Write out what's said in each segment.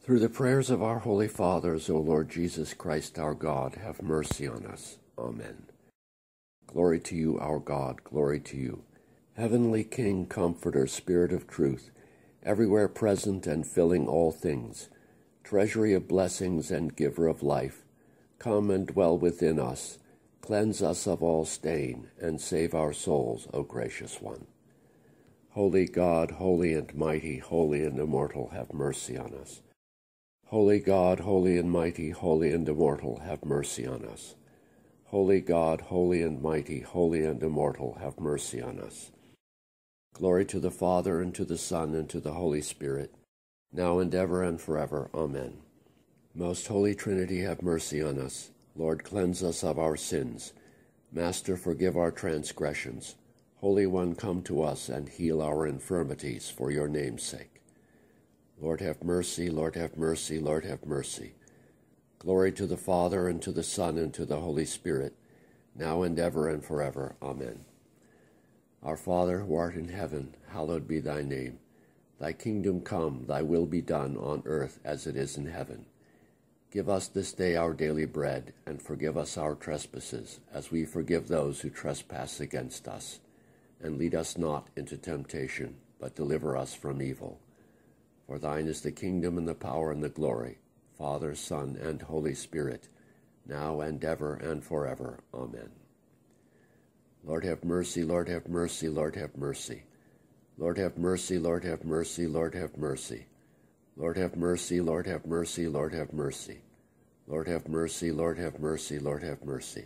Through the prayers of our holy fathers, O Lord Jesus Christ our God, have mercy on us. Amen. Glory to you, our God, glory to you. Heavenly King, Comforter, Spirit of truth, everywhere present and filling all things, treasury of blessings and giver of life, come and dwell within us, cleanse us of all stain, and save our souls, O gracious one. Holy God, holy and mighty, holy and immortal, have mercy on us. Holy God, holy and mighty, holy and immortal, have mercy on us. Holy God, holy and mighty, holy and immortal, have mercy on us. Glory to the Father, and to the Son, and to the Holy Spirit, now and ever and forever. Amen. Most Holy Trinity, have mercy on us. Lord, cleanse us of our sins. Master, forgive our transgressions. Holy One, come to us and heal our infirmities for your name's sake. Lord, have mercy, Lord, have mercy, Lord, have mercy. Glory to the Father, and to the Son, and to the Holy Spirit, now and ever and forever. Amen. Our Father, who art in heaven, hallowed be thy name. Thy kingdom come, thy will be done on earth as it is in heaven. Give us this day our daily bread, and forgive us our trespasses, as we forgive those who trespass against us. And lead us not into temptation, but deliver us from evil. For thine is the kingdom and the power and the glory, Father, Son, and Holy Spirit, now and ever and forever. Amen. Lord, have mercy, Lord, have mercy, Lord, have mercy. Lord, have mercy, Lord, have mercy, Lord, have mercy. Lord, have mercy, Lord, have mercy, Lord, have mercy. Lord, have mercy, Lord, have mercy, Lord, have mercy.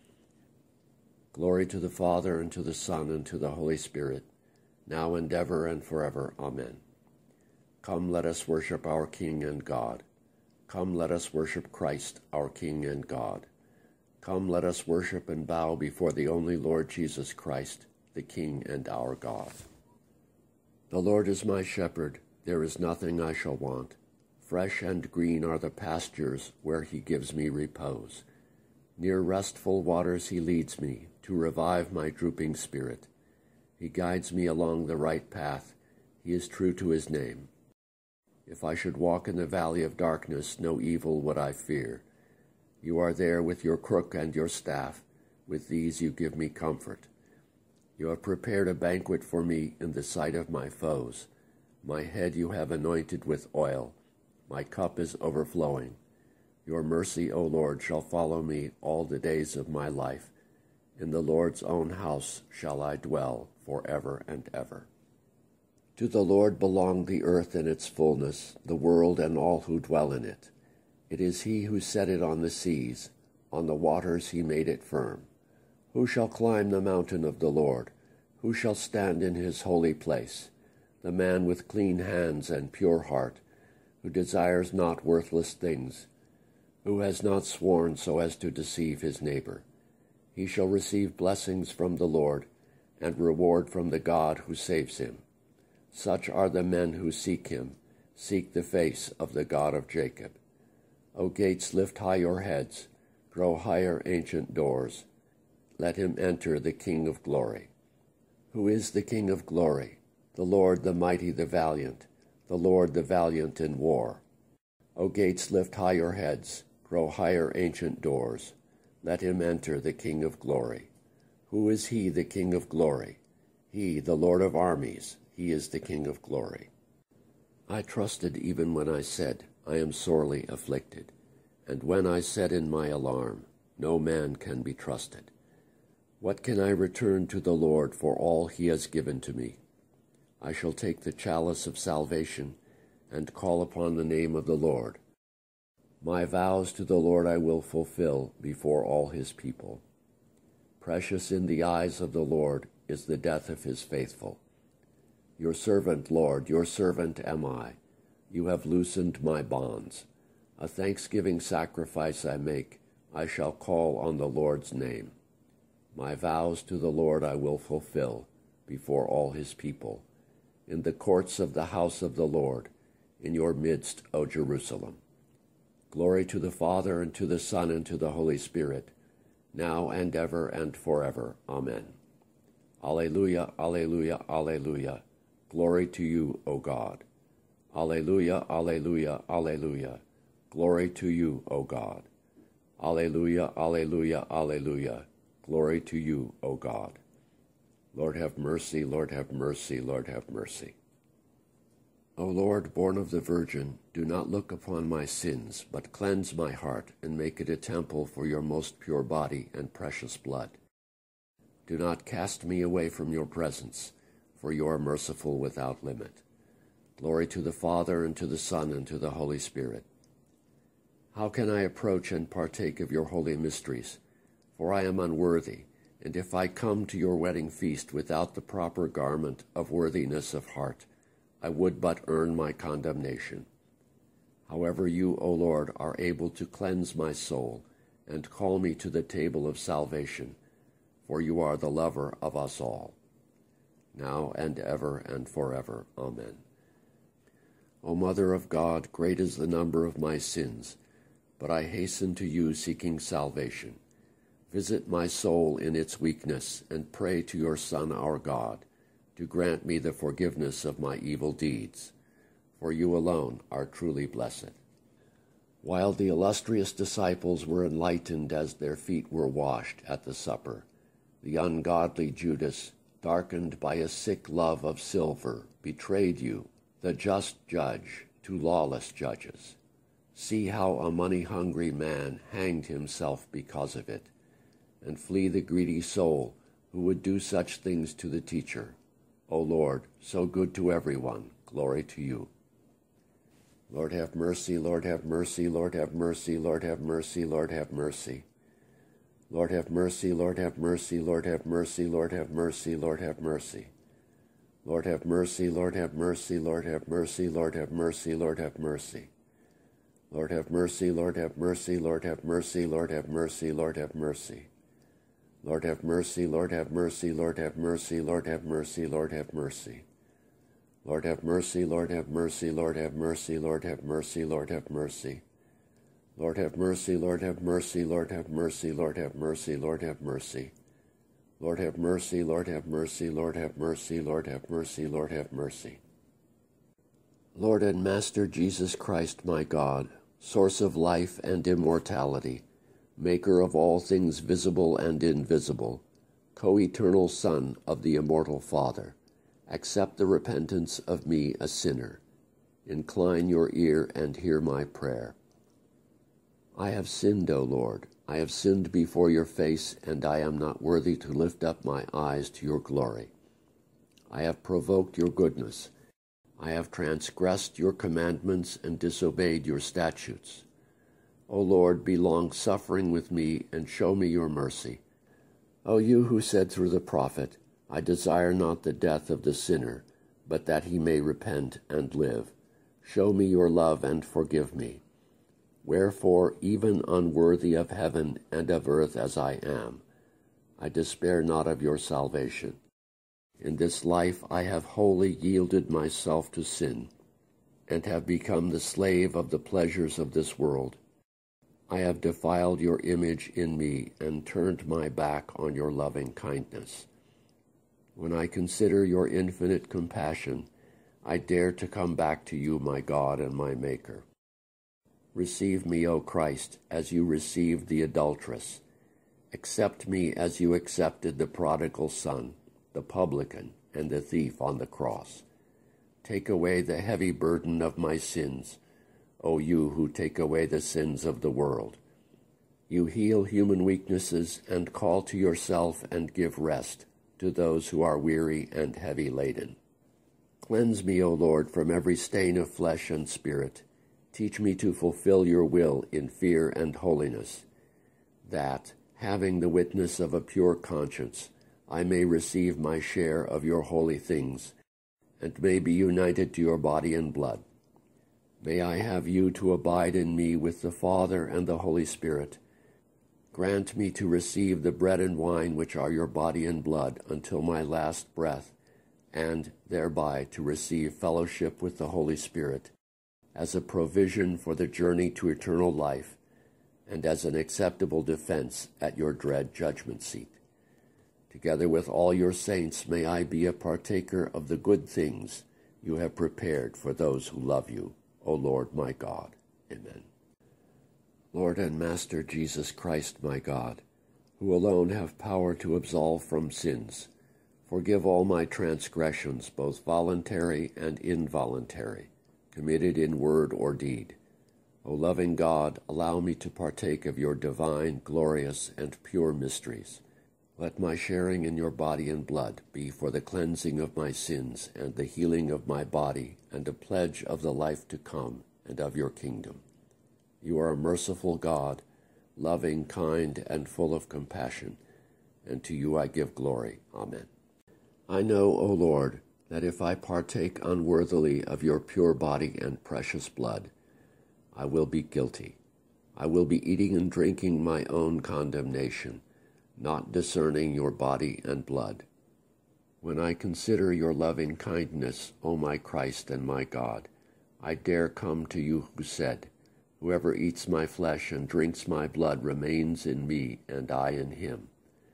Glory to the Father, and to the Son, and to the Holy Spirit, now and ever and forever. Amen. Come, let us worship our King and God. Come, let us worship Christ, our King and God. Come, let us worship and bow before the only Lord Jesus Christ, the King and our God. The Lord is my shepherd, there is nothing I shall want. Fresh and green are the pastures where he gives me repose. Near restful waters he leads me, to revive my drooping spirit. He guides me along the right path, he is true to his name. If I should walk in the valley of darkness, no evil would I fear. You are there with your crook and your staff. With these you give me comfort. You have prepared a banquet for me in the sight of my foes. My head you have anointed with oil. My cup is overflowing. Your mercy, O Lord, shall follow me all the days of my life. In the Lord's own house shall I dwell forever and ever. To the Lord belong the earth and its fullness, the world and all who dwell in it. It is he who set it on the seas, on the waters he made it firm. Who shall climb the mountain of the Lord? Who shall stand in his holy place? The man with clean hands and pure heart, who desires not worthless things, who has not sworn so as to deceive his neighbor. He shall receive blessings from the Lord, and reward from the God who saves him. Such are the men who seek him, seek the face of the God of Jacob. O gates, lift high your heads, grow higher, ancient doors. Let him enter, the King of glory. Who is the King of glory? The Lord, the mighty, the valiant, the Lord, the valiant in war. O gates, lift high your heads, grow higher, ancient doors. Let him enter, the King of glory. Who is he, the King of glory? He, the Lord of armies. He is the King of glory. I trusted even when I said, I am sorely afflicted, and when I said in my alarm, no man can be trusted. What can I return to the Lord for all he has given to me? I shall take the chalice of salvation and call upon the name of the Lord. My vows to the Lord I will fulfill before all his people. Precious in the eyes of the Lord is the death of his faithful. Your servant, Lord, your servant am I. You have loosened my bonds. A thanksgiving sacrifice I make. I shall call on the Lord's name. My vows to the Lord I will fulfill before all his people. In the courts of the house of the Lord, in your midst, O Jerusalem. Glory to the Father, and to the Son, and to the Holy Spirit, now and ever and forever. Amen. Alleluia, alleluia, alleluia. Glory to you, O God. Alleluia, alleluia, alleluia. Glory to you, O God. Alleluia, alleluia, alleluia. Glory to you, O God. Lord have mercy, Lord have mercy, Lord have mercy. O Lord, born of the Virgin, do not look upon my sins, but cleanse my heart and make it a temple for your most pure body and precious blood. Do not cast me away from your presence, for you are merciful without limit. Glory to the Father, and to the Son, and to the Holy Spirit. How can I approach and partake of your holy mysteries? For I am unworthy, and if I come to your wedding feast without the proper garment of worthiness of heart, I would but earn my condemnation. However, you, O Lord, are able to cleanse my soul and call me to the table of salvation, for you are the lover of us all, now and ever and forever. Amen. O Mother of God, great is the number of my sins, but I hasten to you seeking salvation. Visit my soul in its weakness, and pray to your Son, our God, to grant me the forgiveness of my evil deeds, for you alone are truly blessed. While the illustrious disciples were enlightened as their feet were washed at the supper, the ungodly Judas, darkened by a sick love of silver, betrayed you, the just judge, to lawless judges. See how a money-hungry man hanged himself because of it, and flee the greedy soul who would do such things to the teacher. O Lord, so good to everyone, glory to you. Lord have mercy, Lord have mercy, Lord have mercy, Lord have mercy, Lord have mercy. Lord have mercy, Lord have mercy, Lord have mercy, Lord have mercy, Lord have mercy. Lord have mercy, Lord have mercy, Lord have mercy, Lord have mercy, Lord have mercy. Lord have mercy, Lord have mercy, Lord have mercy, Lord have mercy, Lord have mercy. Lord have mercy, Lord have mercy, Lord have mercy, Lord have mercy, Lord have mercy. Lord have mercy, Lord have mercy, Lord have mercy, Lord have mercy, Lord have mercy. Lord have mercy, Lord have mercy, Lord have mercy, Lord have mercy, Lord have mercy. Lord have mercy, Lord have mercy, Lord have mercy, Lord have mercy, Lord have mercy. Lord and Master Jesus Christ, my God, source of life and immortality, maker of all things visible and invisible, co-eternal Son of the immortal Father, accept the repentance of me, a sinner. Incline your ear and hear my prayer. I have sinned, O Lord. I have sinned before your face, and I am not worthy to lift up my eyes to your glory. I have provoked your goodness. I have transgressed your commandments and disobeyed your statutes. O Lord, be long-suffering with me, and show me your mercy. O you who said through the prophet, I desire not the death of the sinner, but that he may repent and live. Show me your love and forgive me. Wherefore, even unworthy of heaven and of earth as I am, I despair not of your salvation. In this life I have wholly yielded myself to sin, and have become the slave of the pleasures of this world. I have defiled your image in me, and turned my back on your loving kindness. When I consider your infinite compassion, I dare to come back to you, my God and my Maker. Receive me, O Christ, as you received the adulteress. Accept me as you accepted the prodigal son, the publican, and the thief on the cross. Take away the heavy burden of my sins, O you who take away the sins of the world. You heal human weaknesses and call to yourself and give rest to those who are weary and heavy laden. Cleanse me, O Lord, from every stain of flesh and spirit. Teach me to fulfill your will in fear and holiness, that, having the witness of a pure conscience, I may receive my share of your holy things, and may be united to your body and blood. May I have you to abide in me with the Father and the Holy Spirit. Grant me to receive the bread and wine which are your body and blood until my last breath, and thereby to receive fellowship with the Holy Spirit, as a provision for the journey to eternal life, and as an acceptable defense at your dread judgment seat. Together with all your saints, may I be a partaker of the good things you have prepared for those who love you, O Lord my God. Amen. Lord and Master Jesus Christ, my God, who alone have power to absolve from sins, forgive all my transgressions, both voluntary and involuntary, committed in word or deed. O loving God, allow me to partake of your divine, glorious, and pure mysteries. Let my sharing in your body and blood be for the cleansing of my sins and the healing of my body and a pledge of the life to come and of your kingdom. You are a merciful God, loving, kind, and full of compassion, and to you I give glory. Amen. I know, O Lord, that if I partake unworthily of your pure body and precious blood, I will be guilty. I will be eating and drinking my own condemnation, not discerning your body and blood. When I consider your loving kindness, O my Christ and my God, I dare come to you who said, whoever eats my flesh and drinks my blood remains in me, and I in him.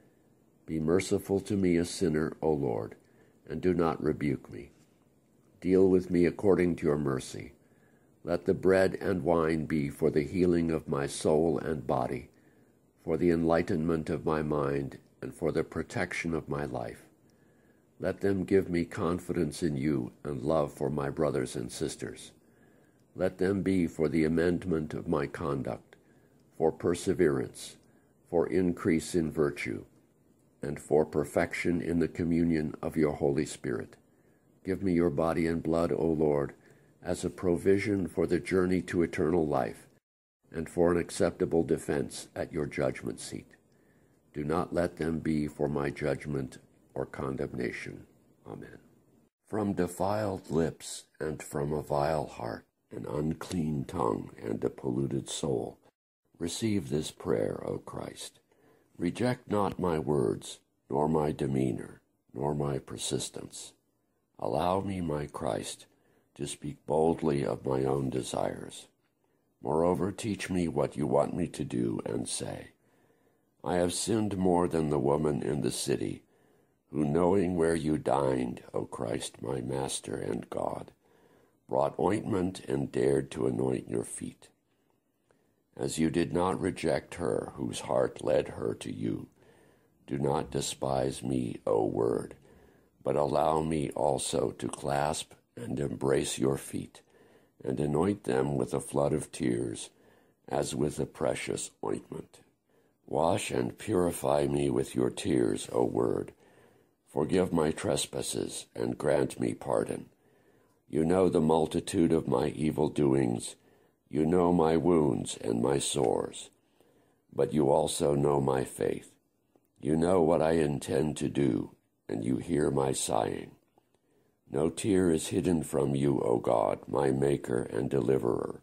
Be merciful to me, a sinner, O Lord, and do not rebuke me. Deal with me according to your mercy. Let the bread and wine be for the healing of my soul and body, for the enlightenment of my mind, and for the protection of my life. Let them give me confidence in you and love for my brothers and sisters. Let them be for the amendment of my conduct, for perseverance, for increase in virtue, and for perfection in the communion of your Holy Spirit. Give me your body and blood, O Lord, as a provision for the journey to eternal life, and for an acceptable defense at your judgment seat. Do not let them be for my judgment or condemnation. Amen. From defiled lips and from a vile heart, an unclean tongue and a polluted soul, receive this prayer, O Christ. Reject not my words, nor my demeanor, nor my persistence. Allow me, my Christ, to speak boldly of my own desires. Moreover, teach me what you want me to do and say. I have sinned more than the woman in the city, who, knowing where you dined, O Christ, my Master and God, brought ointment and dared to anoint your feet. As you did not reject her whose heart led her to you, do not despise me, O Word, but allow me also to clasp and embrace your feet, and anoint them with a flood of tears, as with a precious ointment. Wash and purify me with your tears, O Word. Forgive my trespasses, and grant me pardon. You know the multitude of my evil doings. You know my wounds and my sores. But you also know my faith. You know what I intend to do, and you hear my sighing. No tear is hidden from you, O God, my Maker and Deliverer.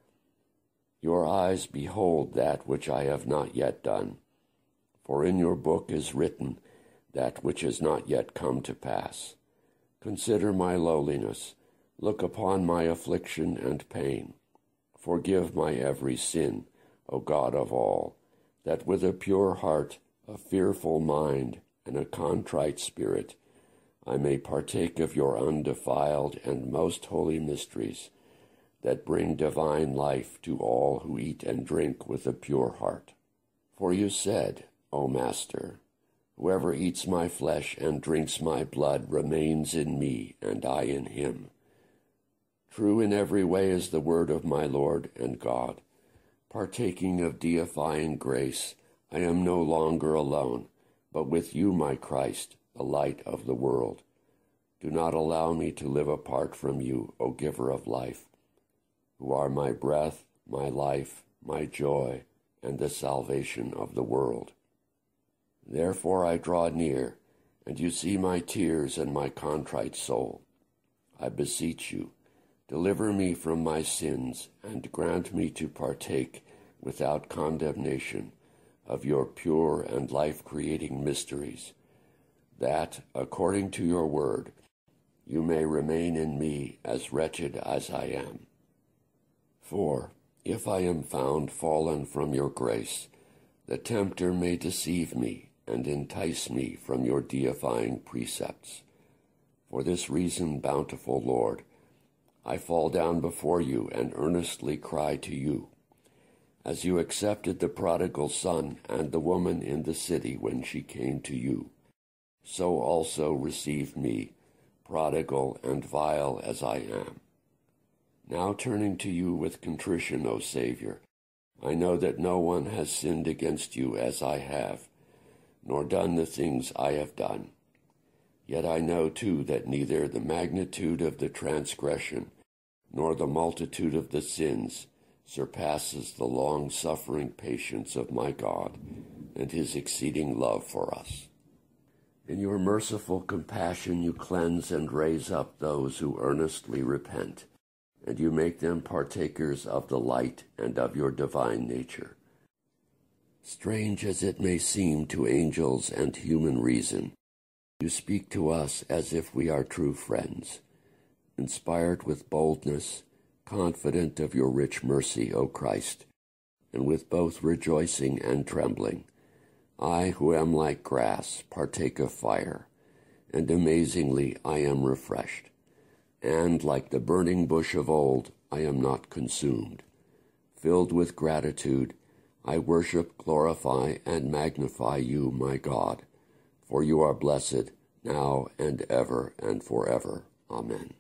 Your eyes behold that which I have not yet done, for in your book is written that which has not yet come to pass. Consider my lowliness, look upon my affliction and pain. Forgive my every sin, O God of all, that with a pure heart, a fearful mind, and a contrite spirit, I may partake of your undefiled and most holy mysteries that bring divine life to all who eat and drink with a pure heart. For you said, O Master, whoever eats my flesh and drinks my blood remains in me, and I in him. True in every way is the word of my Lord and God. Partaking of deifying grace, I am no longer alone, but with you, my Christ, the light of the world. Do not allow me to live apart from you, O giver of life, who are my breath, my life, my joy, and the salvation of the world. Therefore I draw near, and you see my tears and my contrite soul. I beseech you, deliver me from my sins, and grant me to partake without condemnation of your pure and life-creating mysteries, that, according to your word, you may remain in me as wretched as I am. For, if I am found fallen from your grace, the tempter may deceive me and entice me from your deifying precepts. For this reason, bountiful Lord, I fall down before you and earnestly cry to you. As you accepted the prodigal son and the woman in the city when she came to you, so also receive me, prodigal and vile as I am. Now turning to you with contrition, O Savior, I know that no one has sinned against you as I have, nor done the things I have done. Yet I know too that neither the magnitude of the transgression nor the multitude of the sins surpasses the long-suffering patience of my God and his exceeding love for us. In your merciful compassion you cleanse and raise up those who earnestly repent, and you make them partakers of the light and of your divine nature. Strange as it may seem to angels and human reason, you speak to us as if we are true friends, inspired with boldness, confident of your rich mercy, O Christ, and with both rejoicing and trembling. I, who am like grass, partake of fire, and amazingly I am refreshed. And like the burning bush of old, I am not consumed. Filled with gratitude, I worship, glorify, and magnify you, my God, for you are blessed, now and ever and forever. Amen.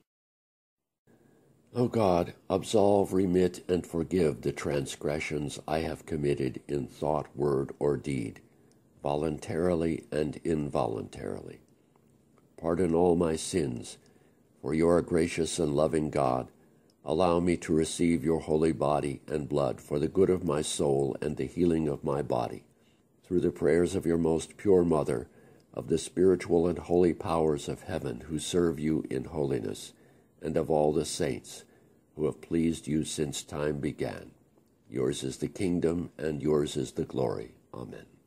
O God, absolve, remit, and forgive the transgressions I have committed in thought, word, or deed, voluntarily and involuntarily. Pardon all my sins, for you are a gracious and loving God. Allow me to receive your holy body and blood for the good of my soul and the healing of my body, through the prayers of your most pure Mother, of the spiritual and holy powers of heaven who serve you in holiness, and of all the saints who have pleased you since time began. Yours is the kingdom, and yours is the glory. Amen.